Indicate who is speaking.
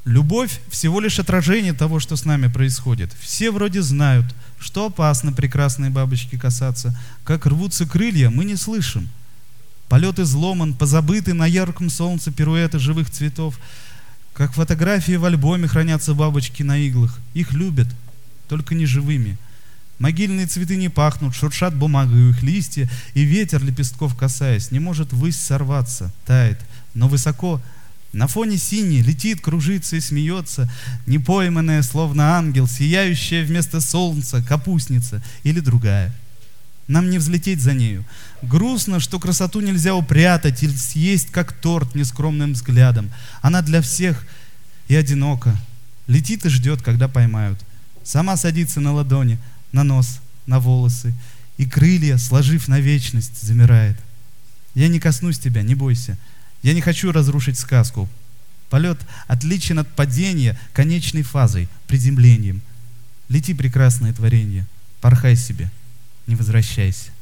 Speaker 1: Любовь всего лишь отражение того, что с нами происходит. Все вроде знают, что опасно прекрасной бабочки касаться. Как рвутся крылья, мы не слышим. Полет изломан, позабыты на ярком солнце пируэты живых цветов. Как фотографии в альбоме хранятся бабочки на иглах. Их любят, только не живыми. Могильные цветы не пахнут, шуршат бумагой их листья, и ветер, лепестков касаясь, не может ввысь сорваться, тает, но высоко, на фоне синий, летит, кружится и смеется, непойманная, словно ангел, сияющая вместо солнца, капустница или другая. Нам не взлететь за нею. Грустно, что красоту нельзя упрятать или съесть, как торт, нескромным взглядом. Она для всех и одинока. Летит и ждет, когда поймают. Сама садится на ладони, на нос, на волосы, и крылья, сложив на вечность, замирает. Я не коснусь тебя, не бойся. Я не хочу разрушить сказку. Полет отличен от падения конечной фазой, приземлением. Лети, прекрасное творение, порхай себе, не возвращайся.